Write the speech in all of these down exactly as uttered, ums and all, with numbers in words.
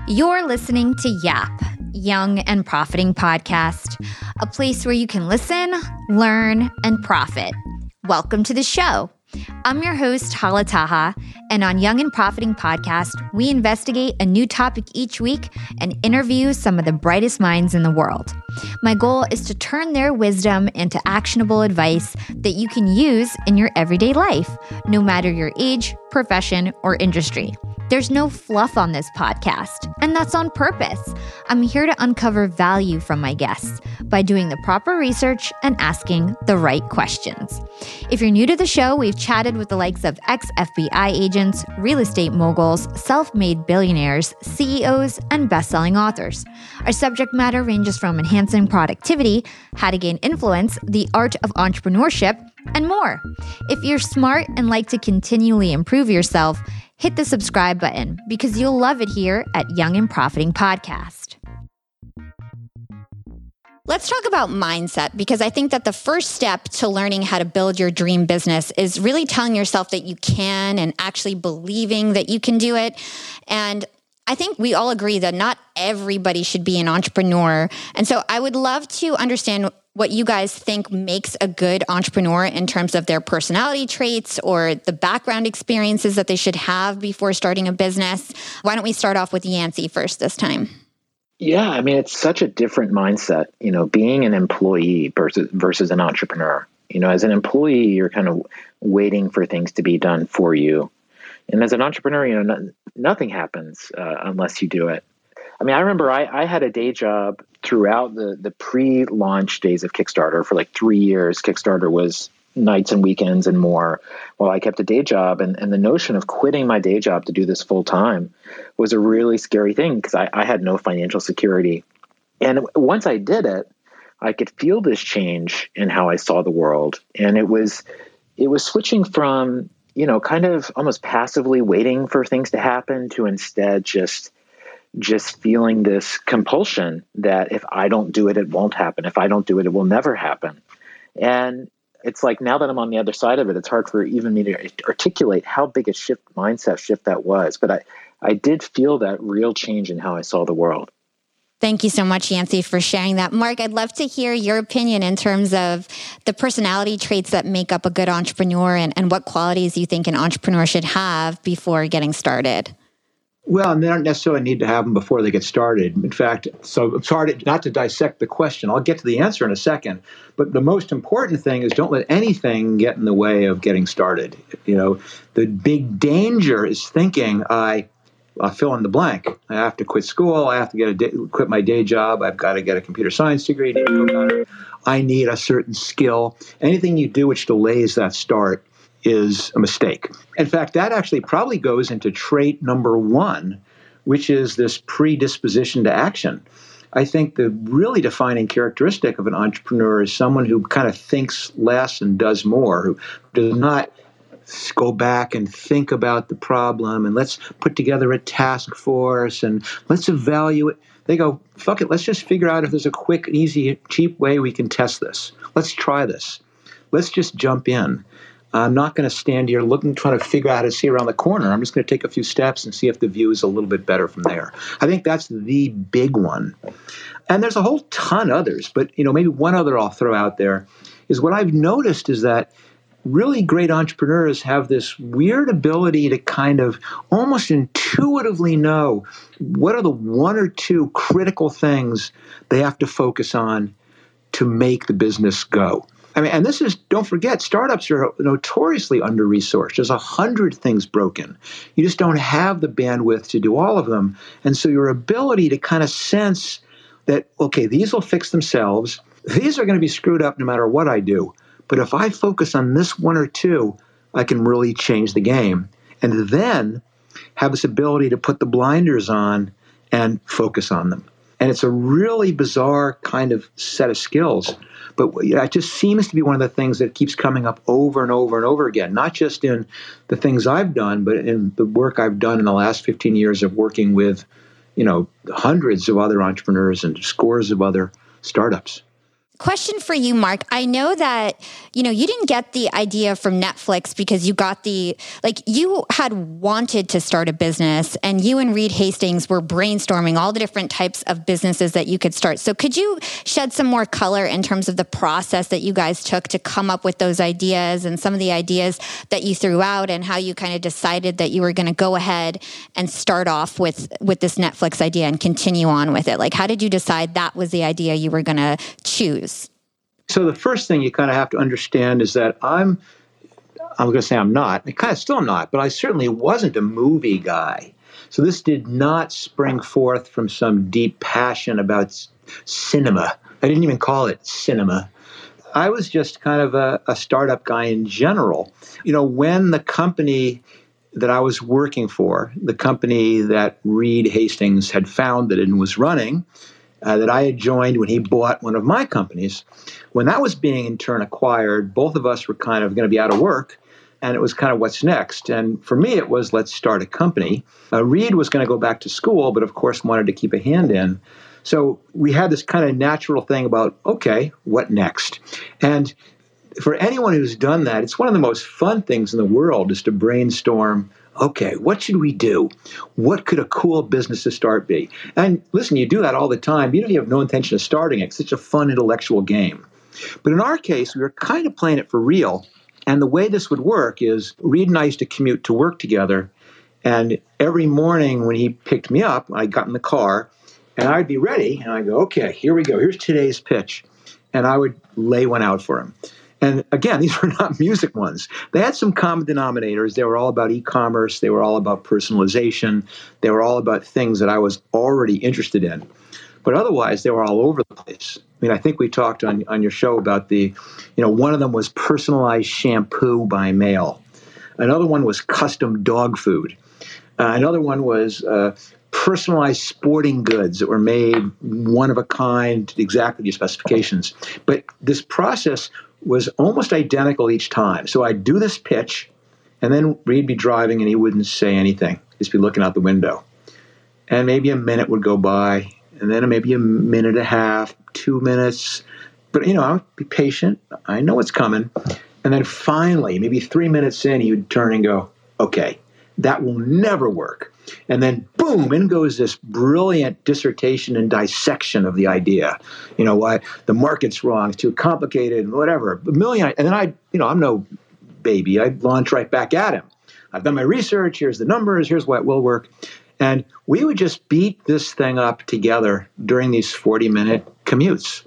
You're listening to Yap, Young and Profiting Podcast, a place where you can listen, learn, and profit. Welcome to the show. I'm your host, Hala Taha, and on Young and Profiting Podcast, we investigate a new topic each week and interview some of the brightest minds in the world. My goal is to turn their wisdom into actionable advice that you can use in your everyday life, no matter your age, profession, or industry. There's no fluff on this podcast, and that's on purpose. I'm here to uncover value from my guests by doing the proper research and asking the right questions. If you're new to the show, we've chatted with the likes of ex-F B I agents, real estate moguls, self-made billionaires, C E Os, and best-selling authors. Our subject matter ranges from enhancing productivity, how to gain influence, the art of entrepreneurship, and more. If you're smart and like to continually improve yourself, hit the subscribe button because you'll love it here at Young and Profiting Podcast. Let's talk about mindset, because I think that the first step to learning how to build your dream business is really telling yourself that you can and actually believing that you can do it. And I think we all agree that not everybody should be an entrepreneur. And so I would love to understand what you guys think makes a good entrepreneur in terms of their personality traits or the background experiences that they should have before starting a business. Why don't we start off with Yancey first this time? Yeah, I mean, it's such a different mindset, you know, being an employee versus versus an entrepreneur. You know, as an employee, you're kind of waiting for things to be done for you. And as an entrepreneur, you know, no, nothing happens uh, unless you do it. I mean, I remember I, I had a day job throughout the, the pre-launch days of Kickstarter for like three years. Kickstarter was nights and weekends and more while I kept a day job. And, and the notion of quitting my day job to do this full time was a really scary thing because I, I had no financial security. And once I did it, I could feel this change in how I saw the world. And it was it was switching from, you know, kind of almost passively waiting for things to happen to instead just just feeling this compulsion that if I don't do it, it won't happen. If I don't do it, it will never happen. And it's like now that I'm on the other side of it, it's hard for even me to articulate how big a shift, mindset shift that was. But I, I did feel that real change in how I saw the world. Thank you so much, Yancey, for sharing that. Mark, I'd love to hear your opinion in terms of the personality traits that make up a good entrepreneur and, and what qualities you think an entrepreneur should have before getting started. Well, and they don't necessarily need to have them before they get started. In fact, so it's hard not to dissect the question. I'll get to the answer in a second. But the most important thing is don't let anything get in the way of getting started. You know, the big danger is thinking, I, I'll fill in the blank. I have to quit school. I have to get a day, quit my day job. I've got to get a computer science degree. I need a certain skill. Anything you do which delays that start is a mistake. In fact, that actually probably goes into trait number one, which is this predisposition to action. I think the really defining characteristic of an entrepreneur is someone who kind of thinks less and does more, who does not go back and think about the problem and let's put together a task force and let's evaluate. They go, fuck it, let's just figure out if there's a quick, easy, cheap way we can test this. Let's try this. Let's just jump in. I'm not going to stand here looking, trying to figure out how to see around the corner. I'm just going to take a few steps and see if the view is a little bit better from there. I think that's the big one. And there's a whole ton others, but you know, maybe one other I'll throw out there is what I've noticed is that really great entrepreneurs have this weird ability to kind of almost intuitively know what are the one or two critical things they have to focus on to make the business go. I mean, and this is, don't forget, startups are notoriously under-resourced. There's a hundred things broken. You just don't have the bandwidth to do all of them. And so your ability to kind of sense that, okay, these will fix themselves. These are going to be screwed up no matter what I do. But if I focus on this one or two, I can really change the game. And then have this ability to put the blinders on and focus on them. And it's a really bizarre kind of set of skills. But it just seems to be one of the things that keeps coming up over and over and over again, not just in the things I've done, but in the work I've done in the last fifteen years of working with, you know, hundreds of other entrepreneurs and scores of other startups. Question for you, Mark. I know that, you know, you didn't get the idea from Netflix because you got the, like, you had wanted to start a business and you and Reed Hastings were brainstorming all the different types of businesses that you could start. So could you shed some more color in terms of the process that you guys took to come up with those ideas and some of the ideas that you threw out and how you kind of decided that you were going to go ahead and start off with, with this Netflix idea and continue on with it? Like, how did you decide that was the idea you were going to choose? So the first thing you kind of have to understand is that I'm, I'm going to say I'm not, I kind of still not, but I certainly wasn't a movie guy. So this did not spring forth from some deep passion about c- cinema. I didn't even call it cinema. I was just kind of a, a startup guy in general. You know, when the company that I was working for, the company that Reed Hastings had founded and was running, Uh, that I had joined when he bought one of my companies. When that was being in turn acquired, both of us were kind of going to be out of work, and it was kind of what's next. And for me, it was let's start a company. Uh, Reed was going to go back to school, but of course wanted to keep a hand in. So we had this kind of natural thing about, okay, what next? And for anyone who's done that, it's one of the most fun things in the world is to brainstorm, okay, what should we do? What could a cool business to start be? And listen, you do that all the time, even if you have no intention of starting it. It's such a fun intellectual game. But in our case, we were kind of playing it for real. And the way this would work is Reed and I used to commute to work together. And every morning when he picked me up, I got in the car and I'd be ready. And I'd go, okay, here we go. Here's today's pitch. And I would lay one out for him. And again, these were not music ones. They had some common denominators. They were all about e-commerce. They were all about personalization. They were all about things that I was already interested in. But otherwise, they were all over the place. I mean, I think we talked on, on your show about the, you know, one of them was personalized shampoo by mail. Another one was custom dog food. Uh, another one was uh, personalized sporting goods that were made one of a kind, exactly your specifications. But this process was almost identical each time. So I'd do this pitch, and then Reed'd be driving and he wouldn't say anything. He'd be looking out the window. And maybe a minute would go by, and then maybe a minute and a half, two minutes. But, you know, I would be patient. I know what's coming. And then finally, maybe three minutes in, he would turn and go, okay, that will never work. And then, boom, in goes this brilliant dissertation and dissection of the idea. You know, why the market's wrong, it's too complicated, whatever. A million, and then I, you know, I'm no baby. I launch right back at him. I've done my research. Here's the numbers. Here's why it will work. And we would just beat this thing up together during these forty-minute commutes.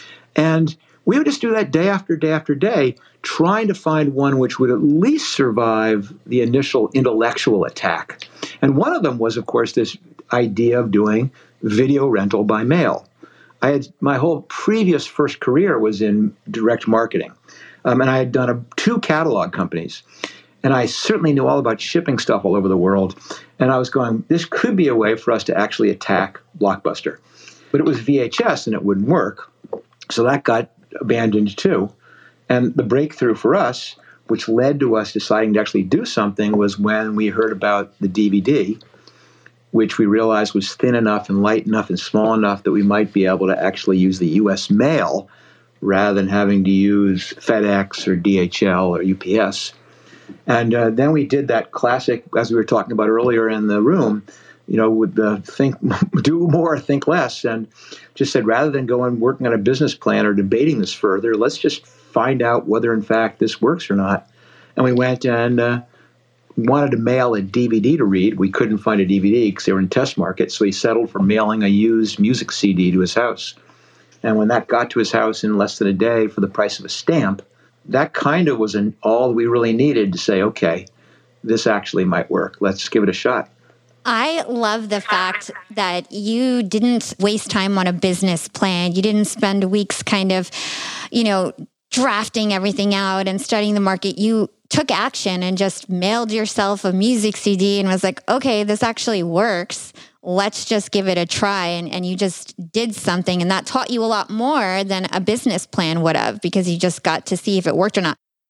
And we would just do that day after day after day, trying to find one which would at least survive the initial intellectual attack. And one of them was, of course, this idea of doing video rental by mail. I had my whole previous first career was in direct marketing, um, and I had done a, two catalog companies. And I certainly knew all about shipping stuff all over the world. And I was going, this could be a way for us to actually attack Blockbuster. But it was V H S and it wouldn't work. So that got abandoned too. And the breakthrough for us, which led to us deciding to actually do something, was when we heard about the D V D, which we realized was thin enough and light enough and small enough that we might be able to actually use the U S mail rather than having to use FedEx or D H L or U P S. And uh, then we did that classic, as we were talking about earlier in the room, you know, with the think, do more, think less, and just said rather than going working on a business plan or debating this further, let's just find out whether in fact this works or not. And we went and uh, wanted to mail a D V D to Reed. We couldn't find a D V D because they were in test market, so he settled for mailing a used music C D to his house. And when that got to his house in less than a day for the price of a stamp, that kind of was an, all we really needed to say, okay, this actually might work. Let's give it a shot. I love the fact that you didn't waste time on a business plan. You didn't spend weeks kind of, you know, drafting everything out and studying the market. You took action and just mailed yourself a music C D and was like, okay, this actually works. Let's just give it a try. And, and you just did something. And that taught you a lot more than a business plan would have, because you just got to see if it worked or not.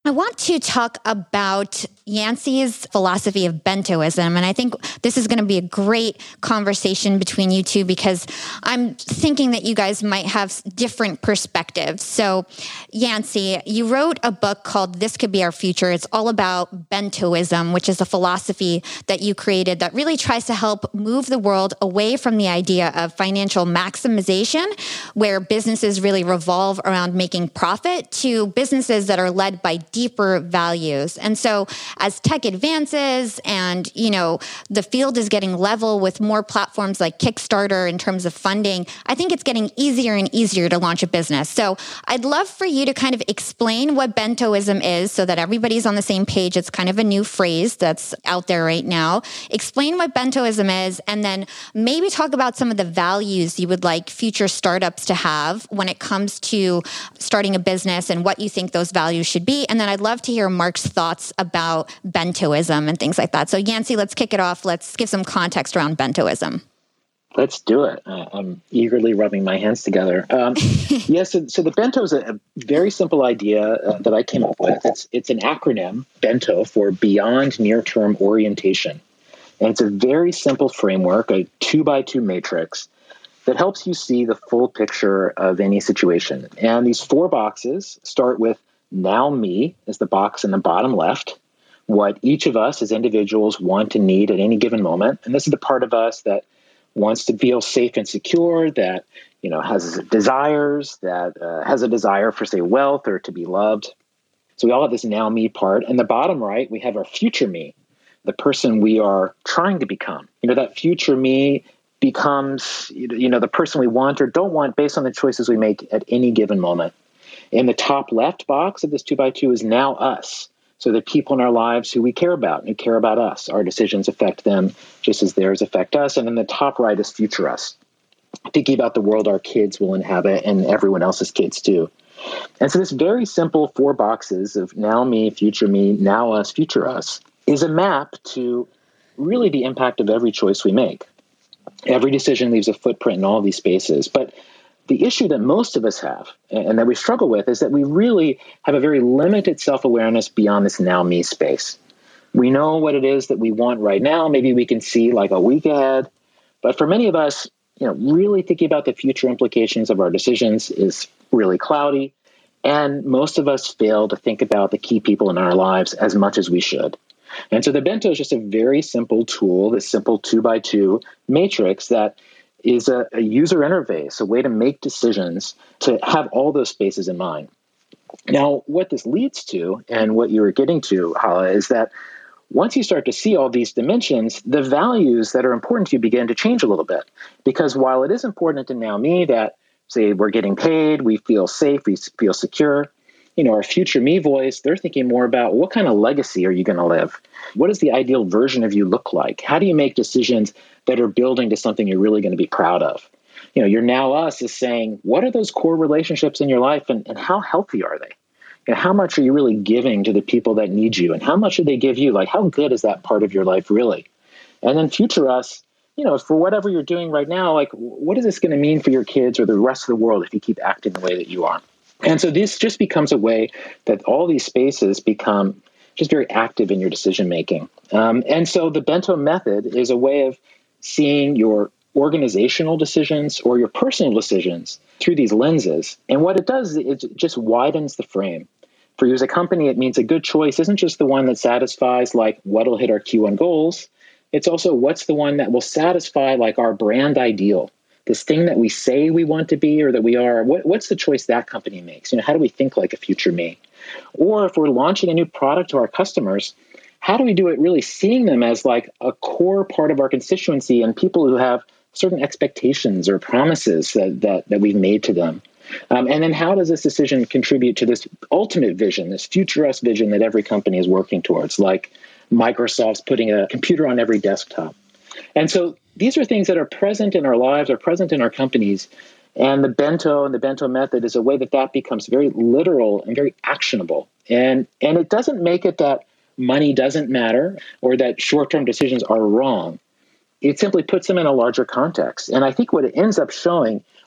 I want to talk about Yancey's philosophy of bentoism. And I think this is going to be a great conversation between you two because I'm thinking that you guys might have different perspectives. So, Yancey, you wrote a book called This Could Be Our Future. It's all about bentoism, which is a philosophy that you created that really tries to help move the world away from the idea of financial maximization, where businesses really revolve around making profit, to businesses that are led by deeper values. And so as tech advances and, you know, the field is getting level with more platforms like Kickstarter in terms of funding, I think it's getting easier and easier to launch a business. So I'd love for you to kind of explain what bentoism is so that everybody's on the same page. It's kind of a new phrase that's out there right now. Explain what bentoism is, and then maybe talk about some of the values you would like future startups to have when it comes to starting a business and what you think those values should be. And then I'd love to hear Mark's thoughts about bentoism and things like that. So Yancey, let's kick it off. Let's give some context around bentoism. Let's do it. Uh, I'm eagerly rubbing my hands together. Um, yes, yeah, so, so the bento is a, a very simple idea uh, that I came up with. It's it's an acronym, bento, for Beyond Near-Term Orientation. And it's a very simple framework, a two-by-two matrix, that helps you see the full picture of any situation. And these four boxes start with now me as the box in the bottom left, what each of us as individuals want and need at any given moment. And this is the part of us that wants to feel safe and secure, that, you know, has desires, that uh, has a desire for, say, wealth or to be loved. So we all have this now me part. And the bottom right, we have our future me, the person we are trying to become. You know, that future me becomes, you know, the person we want or don't want based on the choices we make at any given moment. In the top left box of this two by two is now us. So the people in our lives who we care about and who care about us. Our decisions affect them just as theirs affect us. And in the top right is future us, thinking about the world our kids will inhabit and everyone else's kids too. And so this very simple four boxes of now me, future me, now us, future us is a map to really the impact of every choice we make. Every decision leaves a footprint in all of these spaces. But the issue that most of us have and that we struggle with is that we really have a very limited self-awareness beyond this now me space. We know what it is that we want right now. Maybe we can see like a week ahead. But for many of us, you know, really thinking about the future implications of our decisions is really cloudy. And most of us fail to think about the key people in our lives as much as we should. And so the bento is just a very simple tool, this simple two by two matrix that is a, a user interface, a way to make decisions, to have all those spaces in mind. Now, what this leads to, and what you were getting to, Hala, is that once you start to see all these dimensions, the values that are important to you begin to change a little bit. Because while it is important to now me that, say, we're getting paid, we feel safe, we feel secure, you know, our future me voice, they're thinking more about what kind of legacy are you going to live? What does the ideal version of you look like? How do you make decisions that are building to something you're really going to be proud of? You know, your now us is saying, what are those core relationships in your life and, and how healthy are they? You know, how much are you really giving to the people that need you? And how much do they give you? Like, how good is that part of your life really? And then future us, you know, for whatever you're doing right now, like, what is this going to mean for your kids or the rest of the world if you keep acting the way that you are? And so this just becomes a way that all these spaces become just very active in your decision making. Um, and so the bento method is a way of seeing your organizational decisions or your personal decisions through these lenses. And what it does is it just widens the frame. For you as a company, it means a good choice isn't just the one that satisfies like what'll hit our Q one goals. It's also what's the one that will satisfy like our brand ideal. This thing that we say we want to be or that we are, what, what's the choice that company makes? You know, how do we think like a future me? Or if we're launching a new product to our customers, how do we do it really seeing them as like a core part of our constituency and people who have certain expectations or promises that that, that we've made to them? Um, and then how does this decision contribute to this ultimate vision, this future us vision that every company is working towards, like Microsoft's putting a computer on every desktop? And so these are things that are present in our lives, are present in our companies. And the bento and the bento method is a way that that becomes very literal and very actionable. And, and it doesn't make it that money doesn't matter or that short-term decisions are wrong. It simply puts them in a larger context. And I think what it ends up showing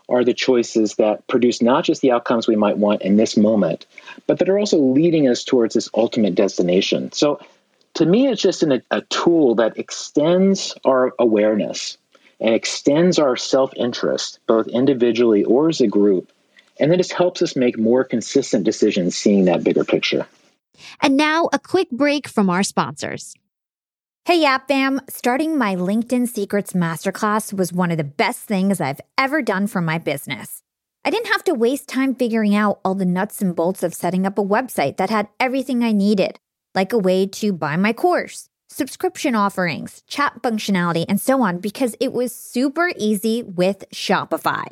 are the choices that produce not just the outcomes we might want in this moment, but that are also leading us towards this ultimate destination. So to me, it's just an, a tool that extends our awareness and extends our self-interest, both individually or as a group. And then just helps us make more consistent decisions, seeing that bigger picture. And now a quick break from our sponsors. Hey, Yap Fam, starting my LinkedIn Secrets Masterclass was one of the best things I've ever done for my business. I didn't have to waste time figuring out all the nuts and bolts of setting up a website that had everything I needed, like a way to buy my course, subscription offerings, chat functionality, and so on, because it was super easy with Shopify.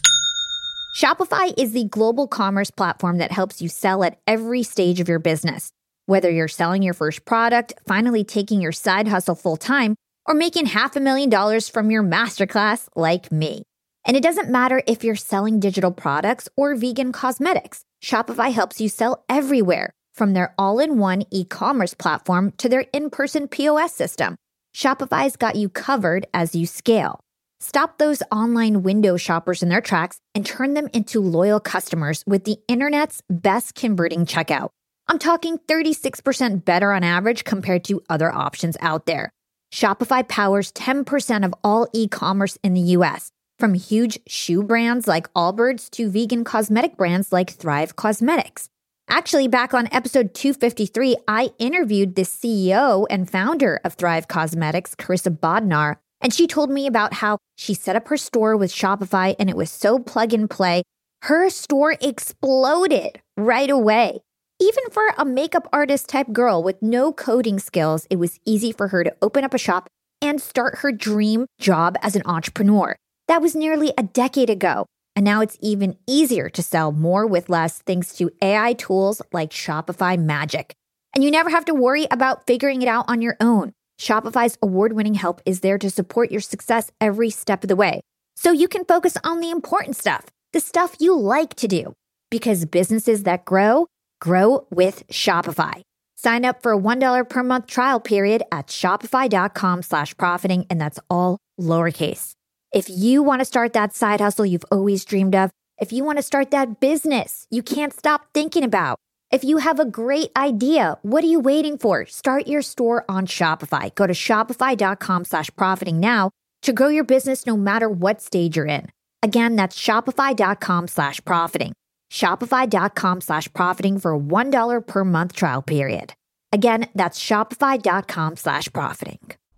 Shopify is the global commerce platform that helps you sell at every stage of your business. Whether you're selling your first product, finally taking your side hustle full-time, or making half a million dollars from your masterclass like me. And it doesn't matter if you're selling digital products or vegan cosmetics. Shopify helps you sell everywhere, from their all-in-one e-commerce platform to their in-person P O S system. Shopify's got you covered as you scale. Stop those online window shoppers in their tracks and turn them into loyal customers with the internet's best converting checkout. I'm talking thirty-six percent better on average compared to other options out there. Shopify powers ten percent of all e-commerce in the U S, from huge shoe brands like Allbirds to vegan cosmetic brands like Thrive Cosmetics. Actually, back on episode two fifty-three, I interviewed the C E O and founder of Thrive Cosmetics, Carissa Bodnar, and she told me about how she set up her store with Shopify and it was so plug and play. Her store exploded right away. Even for a makeup artist type girl with no coding skills, it was easy for her to open up a shop and start her dream job as an entrepreneur. That was nearly a decade ago. And now it's even easier to sell more with less thanks to A I tools like Shopify Magic. And you never have to worry about figuring it out on your own. Shopify's award-winning help is there to support your success every step of the way. So you can focus on the important stuff, the stuff you like to do. Because businesses that grow, grow with Shopify. Sign up for a one dollar per month trial period at shopify.com slash profiting, and that's all lowercase. If you want to start that side hustle you've always dreamed of, if you want to start that business you can't stop thinking about, if you have a great idea, what are you waiting for? Start your store on Shopify. Go to shopify.com slash profiting now to grow your business no matter what stage you're in. Again, that's shopify.com slash profiting. Shopify.com slash profiting for a one dollar per month trial period. Again, that's shopify.com slash profiting.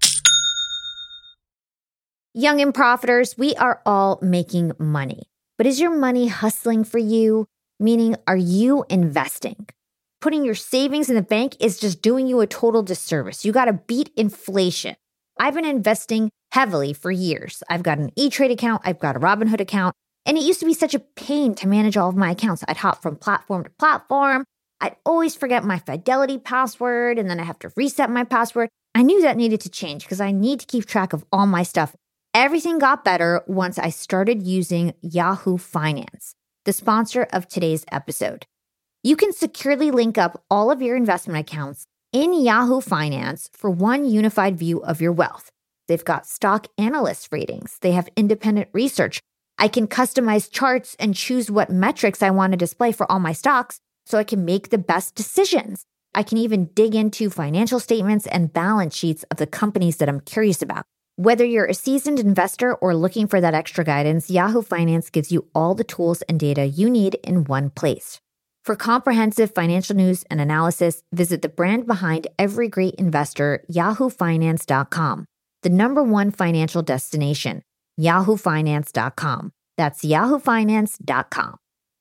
Young and profiters, we are all making money. But is your money hustling for you? Meaning, are you investing? Putting your savings in the bank is just doing you a total disservice. You got to beat inflation. I've been investing heavily for years. I've got an E-Trade account. I've got a Robinhood account. And it used to be such a pain to manage all of my accounts. I'd hop from platform to platform. I'd always forget my Fidelity password, and then I have to reset my password. I knew that needed to change because I need to keep track of all my stuff. Everything got better once I started using Yahoo Finance, the sponsor of today's episode. You can securely link up all of your investment accounts in Yahoo Finance for one unified view of your wealth. They've got stock analyst ratings. They have independent research. I can customize charts and choose what metrics I want to display for all my stocks so I can make the best decisions. I can even dig into financial statements and balance sheets of the companies that I'm curious about. Whether you're a seasoned investor or looking for that extra guidance, Yahoo Finance gives you all the tools and data you need in one place. For comprehensive financial news and analysis, visit the brand behind every great investor, yahoo finance dot com, the number one financial destination. yahoo finance dot com. That's yahoo finance dot com.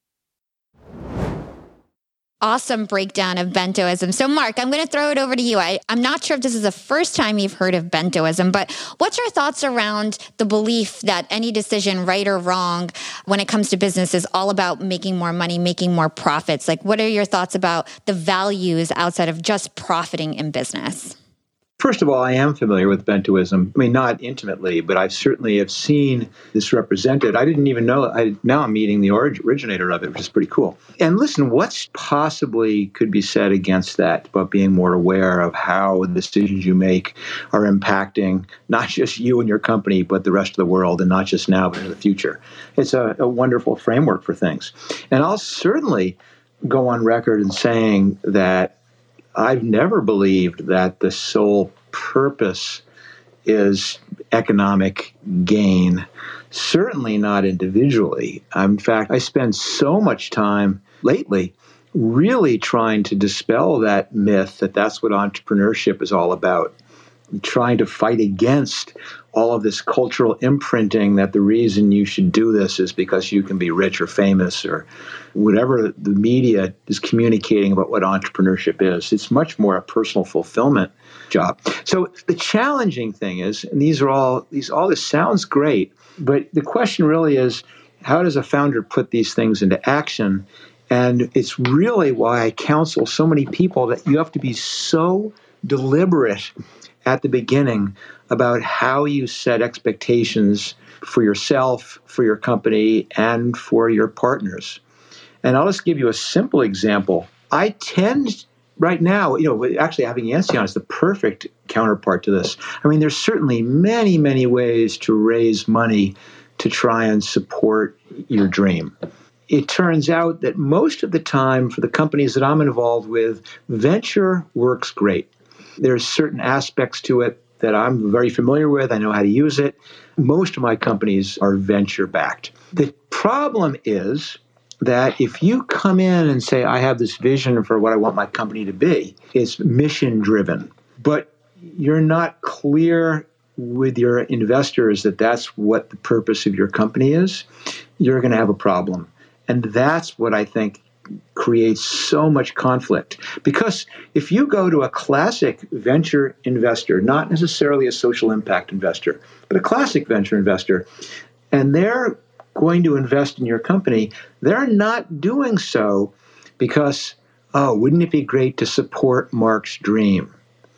Awesome breakdown of bentoism. So Mark, I'm going to throw it over to you. I, I'm not sure if this is the first time you've heard of bentoism, but what's your thoughts around the belief that any decision, right or wrong, when it comes to business is all about making more money, making more profits? Like, what are your thoughts about the values outside of just profiting in business? First of all, I am familiar with Bentoism. I mean, not intimately, but I certainly have seen this represented. I didn't even know. I, now I'm meeting the orig- originator of it, which is pretty cool. And listen, what's possibly could be said against that about being more aware of how the decisions you make are impacting not just you and your company, but the rest of the world, and not just now, but in the future? It's a, a wonderful framework for things. And I'll certainly go on record in saying that I've never believed that the sole purpose is economic gain, certainly not individually. In fact, I spend so much time lately really trying to dispel that myth that that's what entrepreneurship is all about, trying to fight against all of this cultural imprinting that the reason you should do this is because you can be rich or famous or whatever the media is communicating about what entrepreneurship is. It's much more a personal fulfillment job. So the challenging thing is, and these are all, these all this sounds great, but the question really is, how does a founder put these things into action? And it's really why I counsel so many people that you have to be so deliberate at the beginning about how you set expectations for yourself, for your company, and for your partners. And I'll just give you a simple example. I tend right now, you know, actually having Yancey on is the perfect counterpart to this. I mean, there's certainly many, many ways to raise money to try and support your dream. It turns out that most of the time for the companies that I'm involved with, venture works great. There's certain aspects to it that I'm very familiar with. I know how to use it. Most of my companies are venture-backed. The problem is that if you come in and say, I have this vision for what I want my company to be, it's mission-driven, but you're not clear with your investors that that's what the purpose of your company is, you're going to have a problem. And that's what I think creates so much conflict. Because if you go to a classic venture investor, not necessarily a social impact investor, but a classic venture investor, and they're going to invest in your company, they're not doing so because, oh, wouldn't it be great to support Mark's dream?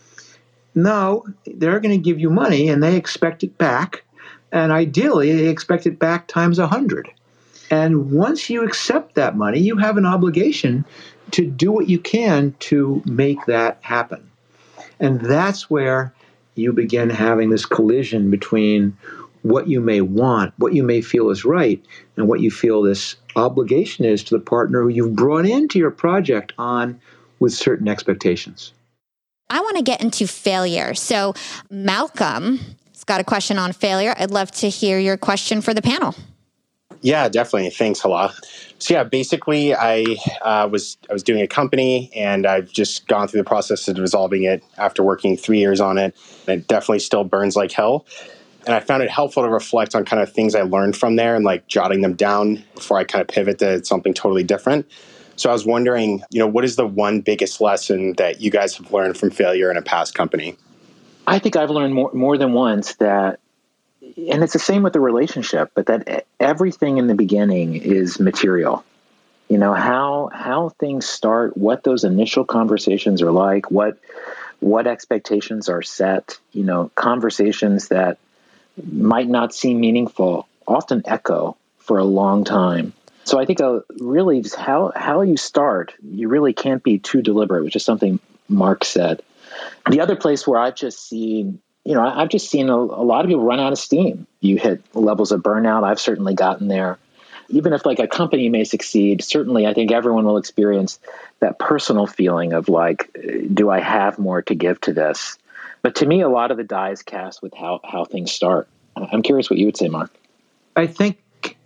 No, they're going to give you money and they expect it back. And ideally, they expect it back times a hundred. And once you accept that money, you have an obligation to do what you can to make that happen. And that's where you begin having this collision between what you may want, what you may feel is right, and what you feel this obligation is to the partner who you've brought into your project on with certain expectations. I want to get into failure. So Malcolm has got a question on failure. I'd love to hear your question for the panel. Yeah, definitely. Thanks, Hala. So yeah, basically, I uh, was I was doing a company, and I've just gone through the process of resolving it after working three years on it. And it definitely still burns like hell. And I found it helpful to reflect on kind of things I learned from there and like jotting them down before I kind of pivot to something totally different. So I was wondering, you know, what is the one biggest lesson that you guys have learned from failure in a past company? I think I've learned more, more than once that, and it's the same with the relationship, but that everything in the beginning is material. You know, how how things start, what those initial conversations are like, what what expectations are set, you know, conversations that might not seem meaningful often echo for a long time. So I think uh, really just how, how you start, you really can't be too deliberate, which is something Mark said. The other place where I've just seen, you know, I've just seen a, a lot of people run out of steam. You hit levels of burnout. I've certainly gotten there. Even if like a company may succeed, certainly I think everyone will experience that personal feeling of like, do I have more to give to this? But to me, a lot of the die is cast with how, how things start. I'm curious what you would say, Mark. I think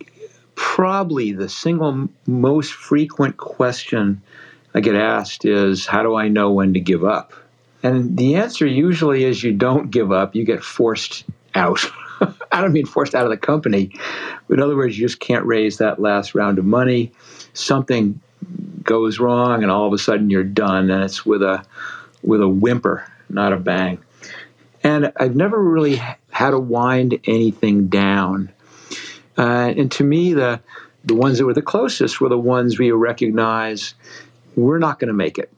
probably the single most frequent question I get asked is, how do I know when to give up? And the answer usually is you don't give up, you get forced out. I don't mean forced out of the company. In other words, you just can't raise that last round of money. Something goes wrong and all of a sudden you're done, and it's with a with a whimper, not a bang. And I've never really had to wind anything down. Uh, and to me, the the ones that were the closest were the ones where you recognize we're not going to make it.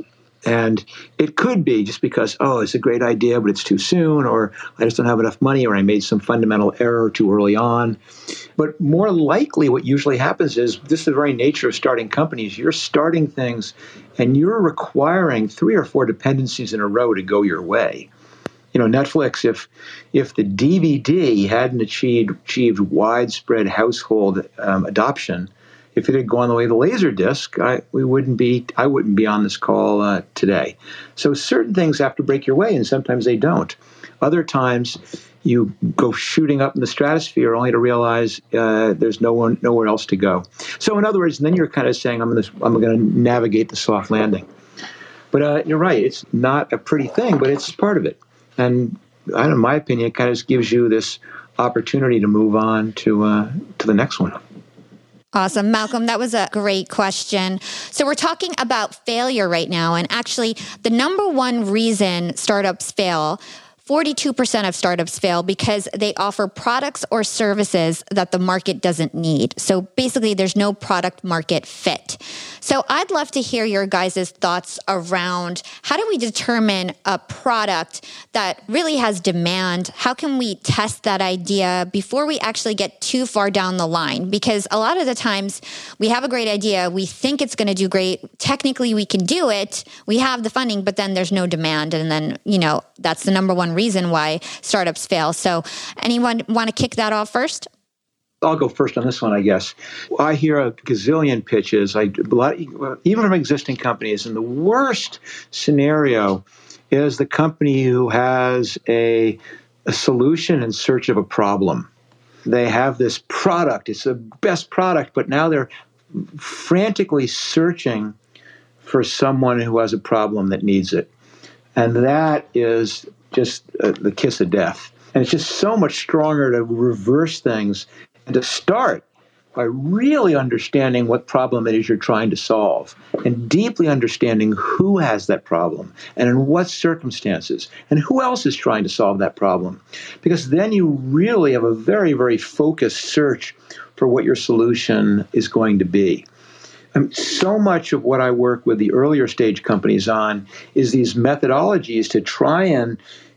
And it could be just because, oh, it's a great idea, but it's too soon, or I just don't have enough money, or I made some fundamental error too early on. But more likely what usually happens is, this is the very nature of starting companies. You're starting things and you're requiring three or four dependencies in a row to go your way. You know, Netflix, if if the D V D hadn't achieved, achieved widespread household um, adoption, if it had gone the way of the Laserdisc, I we wouldn't be I wouldn't be on this call uh, today. So certain things have to break your way, and sometimes they don't. Other times, you go shooting up in the stratosphere only to realize uh, there's no one nowhere else to go. So in other words, then you're kind of saying, I'm going to I'm going to navigate the soft landing. But uh, you're right; it's not a pretty thing, but it's part of it. And I don't know, in my opinion, it kind of gives you this opportunity to move on to uh, to the next one. Awesome. Malcolm, that was a great question. So we're talking about failure right now. And actually, the number one reason startups fail, forty-two percent of startups fail because they offer products or services that the market doesn't need. So basically, there's no product market fit. So I'd love to hear your guys' thoughts around how do we determine a product that really has demand? How can we test that idea before we actually get too far down the line? Because a lot of the times we have a great idea, we think it's going to do great. Technically, we can do it. We have the funding, but then there's no demand. And then, you know, that's the number one reason why startups fail. So anyone want to kick that off first? I'll go first on this one, I guess. I hear a gazillion pitches, I, even from existing companies, and the worst scenario is the company who has a, a solution in search of a problem. They have this product, it's the best product, but now they're frantically searching for someone who has a problem that needs it. And that is just uh, the kiss of death. And it's just so much stronger to reverse things and to start by really understanding what problem it is you're trying to solve and deeply understanding who has that problem and in what circumstances and who else is trying to solve that problem. Because then you really have a very, very focused search for what your solution is going to be. And so much of what I work with the earlier stage companies on is these methodologies to try and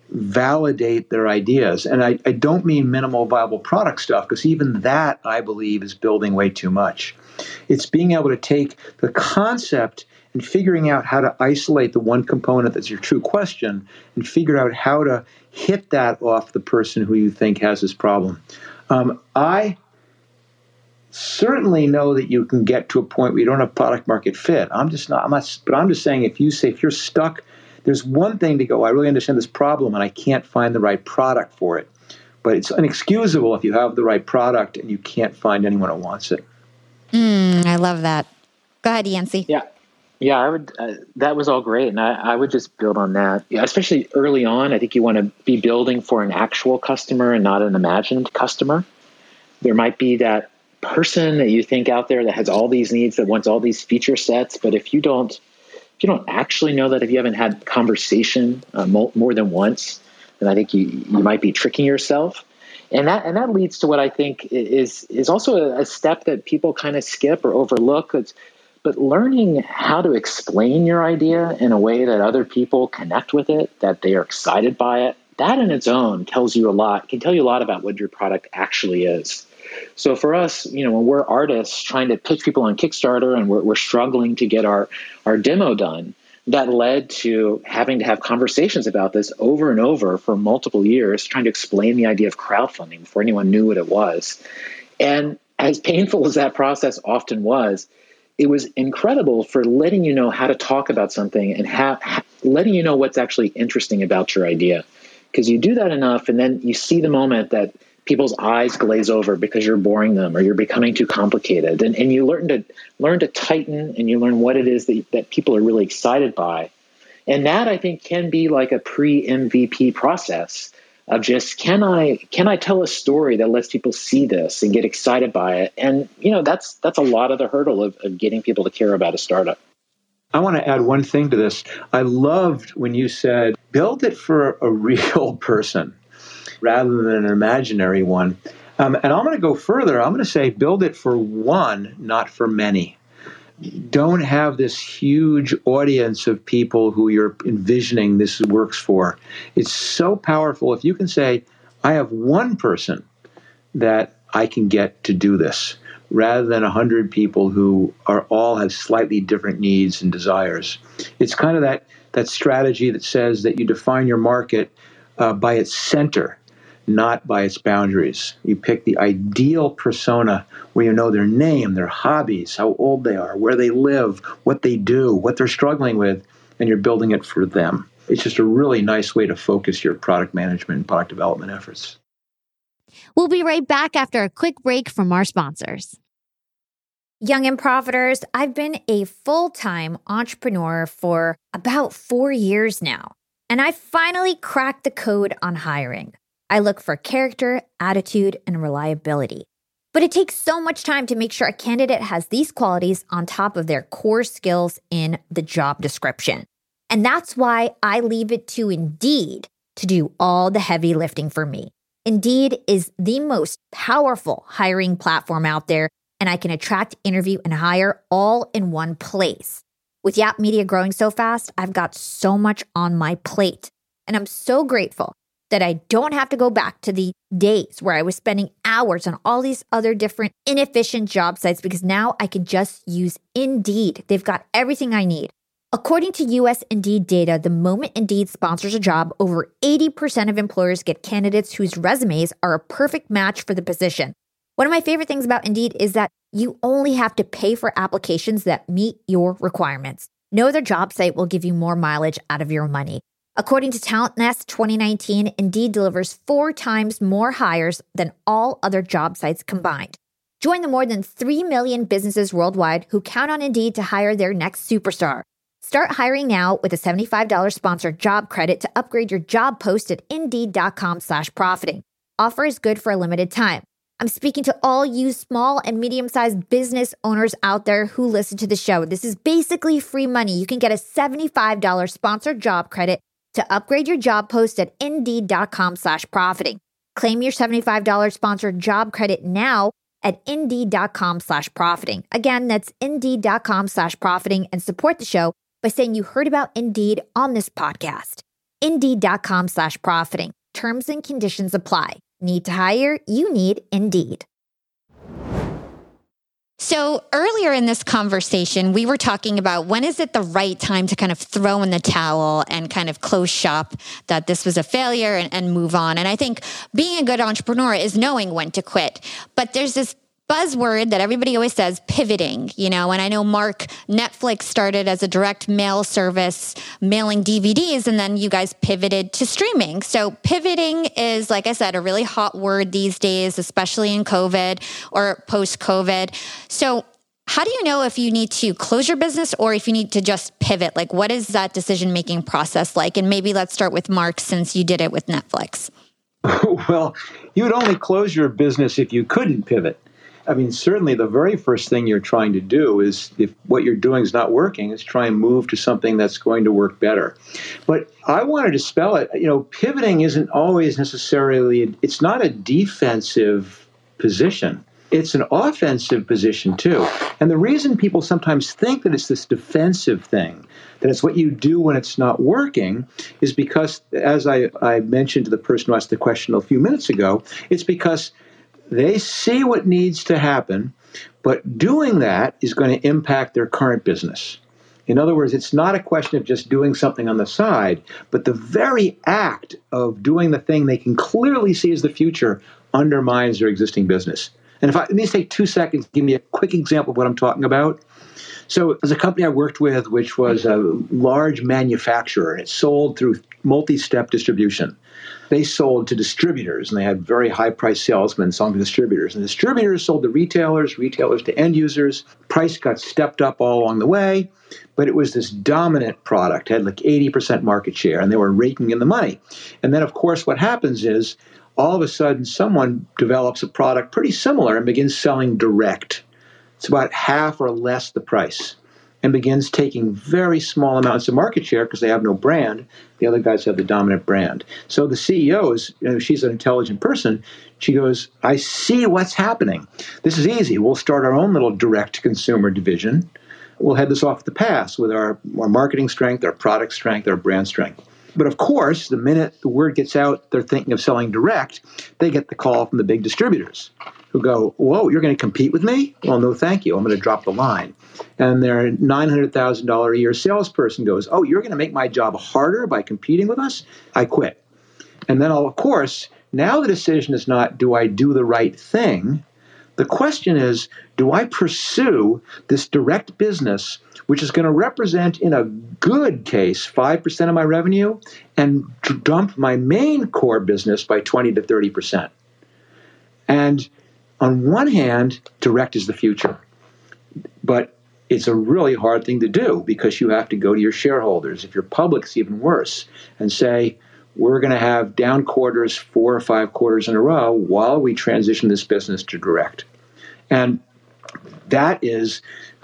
validate their ideas. And I, I don't mean minimal viable product stuff, because even that, I believe, is building way too much. It's being able to take the concept and figuring out how to isolate the one component that's your true question and figure out how to hit that off the person who you think has this problem. Um, I certainly know that you can get to a point where you don't have product market fit. I'm just not, I'm not, but I'm just saying if you say, if you're stuck, there's one thing to go, I really understand this problem and I can't find the right product for it. But it's inexcusable if you have the right product and you can't find anyone who wants it. Mm, I love that. Go ahead, Yancey. Yeah. Yeah, I would. Uh, that was all great. And I, I would just build on that. Yeah, especially early on, I think you want to be building for an actual customer and not an imagined customer. There might be that person that you think out there that has all these needs, that wants all these feature sets. But if you don't, if you don't actually know that, if you haven't had conversation uh, mo- more than once, then I think you you might be tricking yourself. And that and that leads to what I think is is also a, a step that people kind of skip or overlook. It's, but learning how to explain your idea in a way that other people connect with it, that they are excited by it, that in its own tells you a lot, can tell you a lot about what your product actually is. So for us, you know, when we're artists trying to pitch people on Kickstarter and we're, we're struggling to get our, our demo done, that led to having to have conversations about this over and over for multiple years, trying to explain the idea of crowdfunding before anyone knew what it was. And as painful as that process often was, it was incredible for letting you know how to talk about something and ha- ha- letting you know what's actually interesting about your idea. Because you do that enough, and then you see the moment that people's eyes glaze over because you're boring them or you're becoming too complicated. And, and you learn to learn to tighten, and you learn what it is that, that people are really excited by. And that, I think, can be like a pre-M V P process of just, can I can I tell a story that lets people see this and get excited by it? And, you know, that's that's a lot of the hurdle of, of getting people to care about a startup. I want to add one thing to this. I loved when you said, build it for a real person rather than an imaginary one. Um, and I'm going to go further. I'm going to say, build it for one, not for many. Don't have this huge audience of people who you're envisioning this works for. It's so powerful if you can say, I have one person that I can get to do this, rather than a hundred people who are all have slightly different needs and desires. It's kind of that that strategy that says that you define your market uh, by its center, not by its boundaries. You pick the ideal persona where you know their name, their hobbies, how old they are, where they live, what they do, what they're struggling with, and you're building it for them. It's just a really nice way to focus your product management and product development efforts. We'll be right back after a quick break from our sponsors. Young and Profiters, I've been a full-time entrepreneur for about four years now, and I finally cracked the code on hiring. I look for character, attitude, and reliability. But it takes so much time to make sure a candidate has these qualities on top of their core skills in the job description. And that's why I leave it to Indeed to do all the heavy lifting for me. Indeed is the most powerful hiring platform out there, and I can attract, interview, and hire all in one place. With Yap Media growing so fast, I've got so much on my plate, and I'm so grateful that I don't have to go back to the days where I was spending hours on all these other different inefficient job sites, because now I can just use Indeed. They've got everything I need. According to U S Indeed data, the moment Indeed sponsors a job, over eighty percent of employers get candidates whose resumes are a perfect match for the position. One of my favorite things about Indeed is that you only have to pay for applications that meet your requirements. No other job site will give you more mileage out of your money. According to Talent Nest twenty nineteen, Indeed delivers four times more hires than all other job sites combined. Join the more than three million businesses worldwide who count on Indeed to hire their next superstar. Start hiring now with a seventy-five dollars sponsored job credit to upgrade your job post at Indeed.com slash profiting. Offer is good for a limited time. I'm speaking to all you small and medium-sized business owners out there who listen to the show. This is basically free money. You can get a seventy-five dollars sponsored job credit to upgrade your job post at Indeed.com slash profiting. Claim your seventy-five dollars sponsored job credit now at Indeed.com slash profiting. Again, that's Indeed.com slash profiting, and support the show by saying you heard about Indeed on this podcast. Indeed.com slash profiting. Terms and conditions apply. Need to hire? You need Indeed. So earlier in this conversation, we were talking about when is it the right time to kind of throw in the towel and kind of close shop, that this was a failure, and, and move on. And I think being a good entrepreneur is knowing when to quit. But there's this buzzword that everybody always says, pivoting, you know, and I know, Mark, Netflix started as a direct mail service, mailing D V Ds, and then you guys pivoted to streaming. So pivoting is, like I said, a really hot word these days, especially in COVID or post-COVID. So how do you know if you need to close your business or if you need to just pivot? Like, what is that decision-making process like? And maybe let's start with Mark, since you did it with Netflix. Well, you would only close your business if you couldn't pivot. I mean, certainly the very first thing you're trying to do is, if what you're doing is not working, is try and move to something that's going to work better. But I wanted to spell it, you know, pivoting isn't always necessarily, it's not a defensive position. It's an offensive position too. And the reason people sometimes think that it's this defensive thing, that it's what you do when it's not working, is because, as I, I mentioned to the person who asked the question a few minutes ago, it's because they see what needs to happen, but doing that is going to impact their current business. In other words, it's not a question of just doing something on the side, but the very act of doing the thing they can clearly see as the future undermines their existing business. And if I, let me take two seconds, give me a quick example of what I'm talking about. So there's a company I worked with, which was a large manufacturer, and it sold through multi-step distribution. They sold to distributors, and they had very high-priced salesmen selling to distributors. And distributors sold to retailers, retailers to end users. Price got stepped up all along the way, but it was this dominant product, had like eighty percent market share, and they were raking in the money. And then, of course, what happens is all of a sudden someone develops a product pretty similar and begins selling direct. It's about half or less the price, and begins taking very small amounts of market share because they have no brand. The other guys have the dominant brand. So the C E O is, you know, she's an intelligent person. She goes, I see what's happening. This is easy. We'll start our own little direct consumer division. we'll head this off at the pass with our, our marketing strength, our product strength, our brand strength. But of course, the minute the word gets out, they're thinking of selling direct, they get the call from the big distributors who go, whoa, you're going to compete with me? Well, no, thank you. I'm going to drop the line. And their nine hundred thousand dollars a year salesperson goes, oh, you're going to make my job harder by competing with us? I quit. And then, of course, now the decision is not, do I do the right thing? The question is, do I pursue this direct business, which is going to represent, in a good case, five percent of my revenue, and dump my main core business by twenty to thirty percent? And on one hand, direct is the future. But it's a really hard thing to do because you have to go to your shareholders. If you're public, it's even worse, and say, we're going to have down quarters four or five quarters in a row while we transition this business to direct. And that is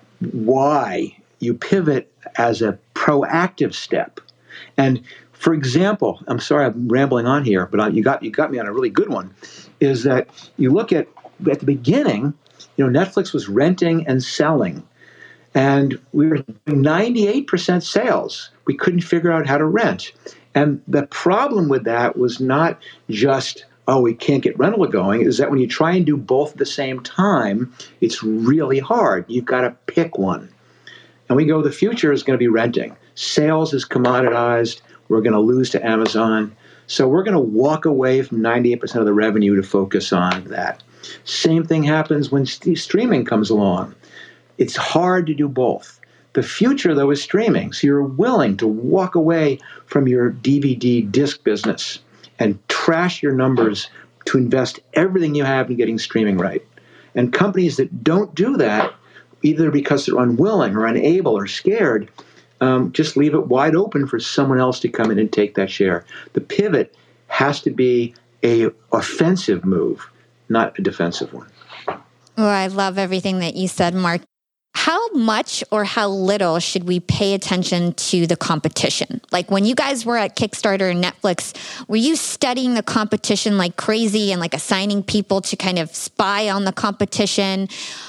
why you pivot as a proactive step. And for example, I'm sorry I'm rambling on here, but you got you got me on a really good one, is that you look at, at the beginning, you know, Netflix was renting and selling. And we were doing ninety-eight percent sales. We couldn't figure out how to rent. And the problem with that was not just, oh, we can't get rental going, is that when you try and do both at the same time, it's really hard. You've got to pick one. And we go, the future is going to be renting. Sales is commoditized. We're going to lose to Amazon. So we're going to walk away from ninety-eight percent of the revenue to focus on that. Same thing happens when st- streaming comes along. It's hard to do both. The future, though, is streaming. So you're willing to walk away from your D V D disc business and trash your numbers to invest everything you have in getting streaming right. And companies that don't do that, either because they're unwilling or unable or scared, um, just leave it wide open for someone else to come in and take that share. The pivot has to be an offensive move, not a defensive one. Oh, I love everything that you said, Mark. How much or how little should we pay attention to the competition? Like when you guys were at Kickstarter and Netflix, were you studying the competition like crazy and like assigning people to kind of spy on the competition?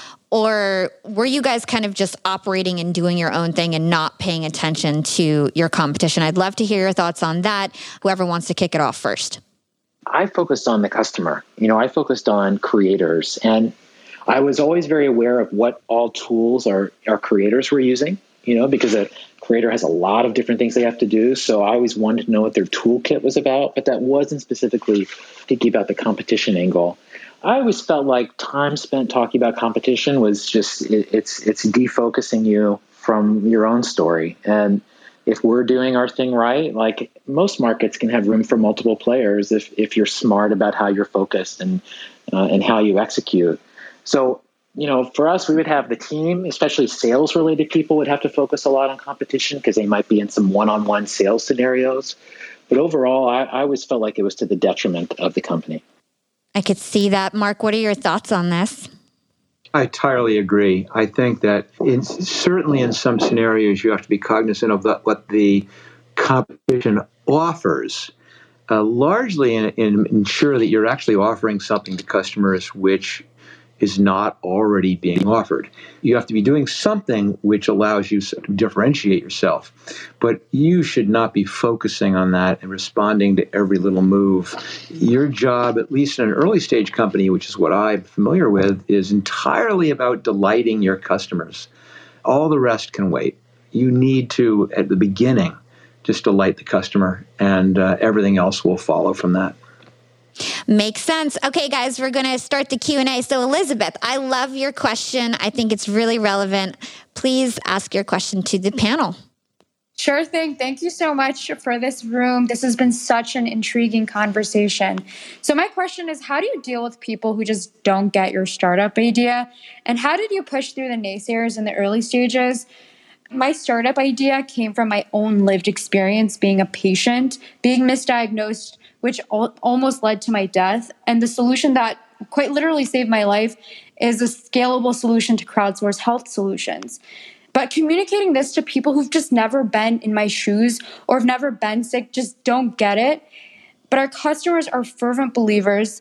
Or were you guys kind of just operating and doing your own thing and not paying attention to your competition? I'd love to hear your thoughts on that. Whoever wants to kick it off first. I focused on the customer. You know, I focused on creators, and I was always very aware of what all tools our, our creators were using, you know, because a creator has a lot of different things they have to do. So I always wanted to know what their toolkit was about, but that wasn't specifically thinking about the competition angle. I always felt like time spent talking about competition was just, it, it's it's defocusing you from your own story. And if we're doing our thing right, like most markets can have room for multiple players if if you're smart about how you're focused and uh, and how you execute. So, you know, for us, we would have the team, especially sales-related people, would have to focus a lot on competition because they might be in some one-on-one sales scenarios. But overall, I, I always felt like it was to the detriment of the company. I could see that. Mark, what are your thoughts on this? I entirely agree. I think that in, certainly in some scenarios, you have to be cognizant of the, what the competition offers, uh, largely in, in ensure that you're actually offering something to customers which is not already being offered. You have to be doing something which allows you to differentiate yourself. But you should not be focusing on that and responding to every little move. Your job, at least in an early stage company, which is what I'm familiar with, is entirely about delighting your customers. All the rest can wait. You need to, at the beginning, just delight the customer, and uh, everything else will follow from that. Makes sense. Okay, guys, we're going to start the Q and A. So, Elizabeth, I love your question. I think it's really relevant. Please ask your question to the panel. Sure thing. Thank you so much for this room. This has been such an intriguing conversation. So my question is, how do you deal with people who just don't get your startup idea? And how did you push through the naysayers in the early stages? My startup idea came from my own lived experience being a patient, being misdiagnosed, which al- almost led to my death. And the solution that quite literally saved my life is a scalable solution to crowdsource health solutions. But communicating this to people who've just never been in my shoes or have never been sick just don't get it. But our customers are fervent believers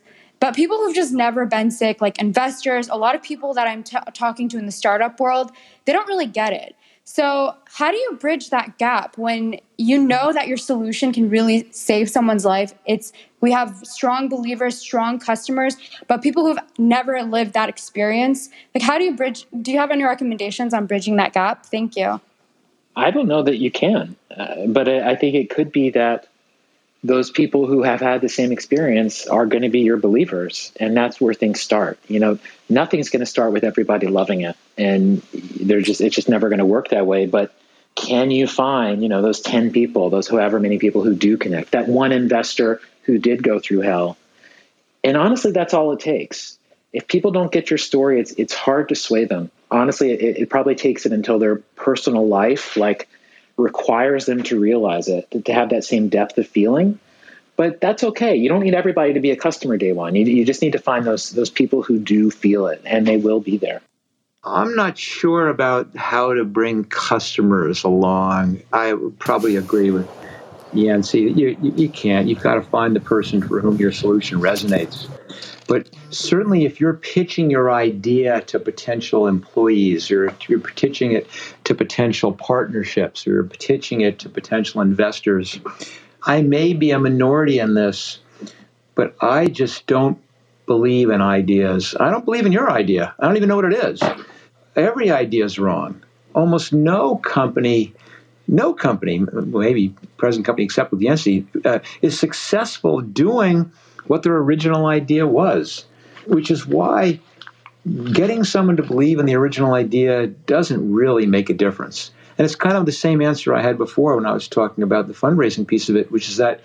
But people who've just never been sick, like investors, a lot of people that I'm t- talking to in the startup world, they don't really get it. So how do you bridge that gap when you know that your solution can really save someone's life? It's we have strong believers, strong customers, but people who've never lived that experience, like how do you bridge? Do you have any recommendations on bridging that gap? Thank you. I don't know that you can, uh, but I, I think it could be that those people who have had the same experience are going to be your believers. And that's where things start. You know, nothing's going to start with everybody loving it. And they're just, it's just never going to work that way. But can you find, you know, those ten people, those however many people who do connect, that one investor who did go through hell? And honestly, that's all it takes. If people don't get your story, it's, it's hard to sway them. Honestly, it, it probably takes it until their personal life, like, requires them to realize it, to, to have that same depth of feeling. But that's okay. You don't need everybody to be a customer day one. You, you just need to find those those people who do feel it, and they will be there. I'm not sure about how to bring customers along. I would probably agree with Yancey. You, you, you can't. You've got to find the person for whom your solution resonates. But certainly if you're pitching your idea to potential employees, or if you're pitching it to potential partnerships, or you're pitching it to potential investors, I may be a minority in this, but I just don't believe in ideas. I don't believe in your idea. I don't even know what it is. Every idea is wrong. Almost no company, no company, maybe present company except with Yancey, uh, is successful doing what their original idea was, which is why getting someone to believe in the original idea doesn't really make a difference. And it's kind of the same answer I had before when I was talking about the fundraising piece of it, which is that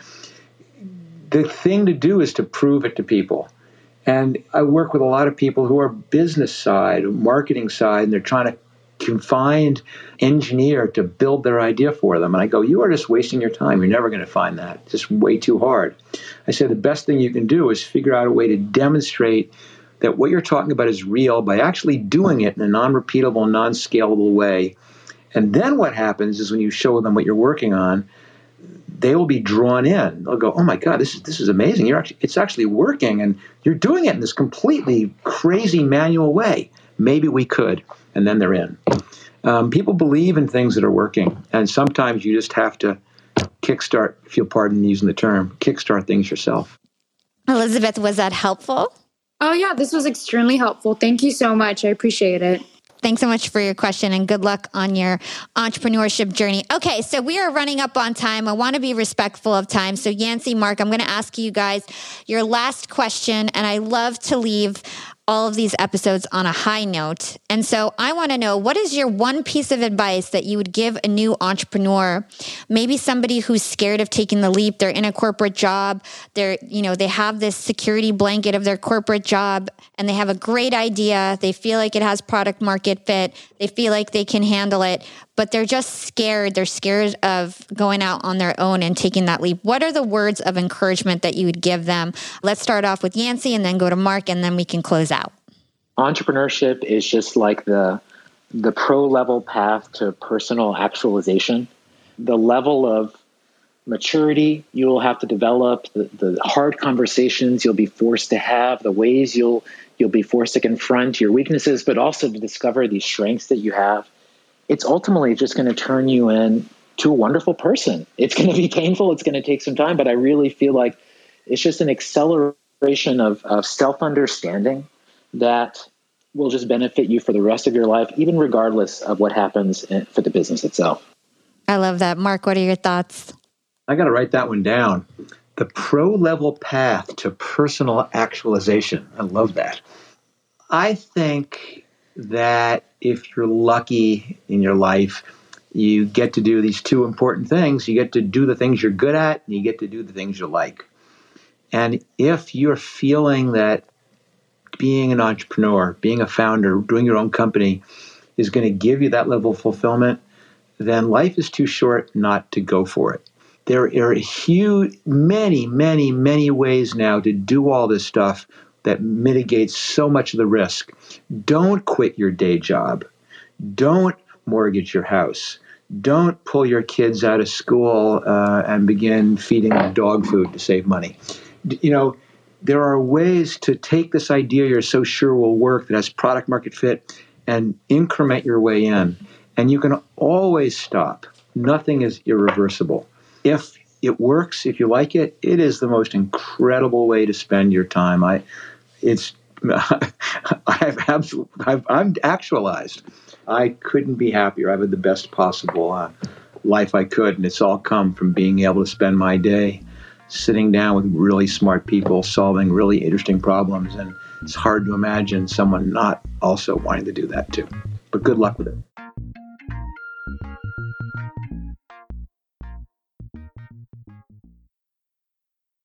the thing to do is to prove it to people. And I work with a lot of people who are business side, marketing side, and they're trying to confined engineer to build their idea for them. And I go, you are just wasting your time. You're never going to find that. It's just way too hard. I said, the best thing you can do is figure out a way to demonstrate that what you're talking about is real by actually doing it in a non-repeatable, non-scalable way. And then what happens is when you show them what you're working on, they will be drawn in. They'll go, oh my God, this is this is amazing. You're actually, it's actually working, and you're doing it in this completely crazy manual way. Maybe we could. And then they're in. Um, people believe in things that are working, and sometimes you just have to kickstart, if you'll pardon using the term, kickstart things yourself. Elizabeth, was that helpful? Oh, yeah, this was extremely helpful. Thank you so much. I appreciate it. Thanks so much for your question, and good luck on your entrepreneurship journey. Okay, so we are running up on time. I want to be respectful of time. So Yancey, Mark, I'm going to ask you guys your last question, and I love to leave all of these episodes on a high note. And so I want to know, what is your one piece of advice that you would give a new entrepreneur? Maybe somebody who's scared of taking the leap. They're in a corporate job. They're, you know, they have this security blanket of their corporate job, and they have a great idea. They feel like it has product market fit. They feel like they can handle it, but they're just scared. They're scared of going out on their own and taking that leap. What are the words of encouragement that you would give them? Let's start off with Yancey and then go to Mark, and then we can close out. Entrepreneurship is just like the the pro level path to personal actualization. The level of maturity you'll have to develop, the, the hard conversations you'll be forced to have, the ways you'll you'll be forced to confront your weaknesses, but also to discover these strengths that you have. It's ultimately just going to turn you into a wonderful person. It's going to be painful. It's going to take some time, but I really feel like it's just an acceleration of, of self-understanding that will just benefit you for the rest of your life, even regardless of what happens for the business itself. I love that. Mark, what are your thoughts? I got to write that one down. The pro-level path to personal actualization. I love that. I think that if you're lucky in your life, you get to do these two important things. You get to do the things you're good at, and you get to do the things you like. And if you're feeling that being an entrepreneur, being a founder, doing your own company is going to give you that level of fulfillment, then life is too short not to go for it. There are huge, many, many, many ways now to do all this stuff that mitigates so much of the risk. Don't quit your day job. Don't mortgage your house. Don't pull your kids out of school uh, and begin feeding them dog food to save money. You know, there are ways to take this idea you're so sure will work, that has product market fit, and increment your way in. And you can always stop. Nothing is irreversible. If it works, if you like it, it is the most incredible way to spend your time. I, it's, I've absolutely, I've, I'm actualized. I couldn't be happier. I've had the best possible uh, life I could, and it's all come from being able to spend my day sitting down with really smart people, solving really interesting problems. And it's hard to imagine someone not also wanting to do that too. But good luck with it.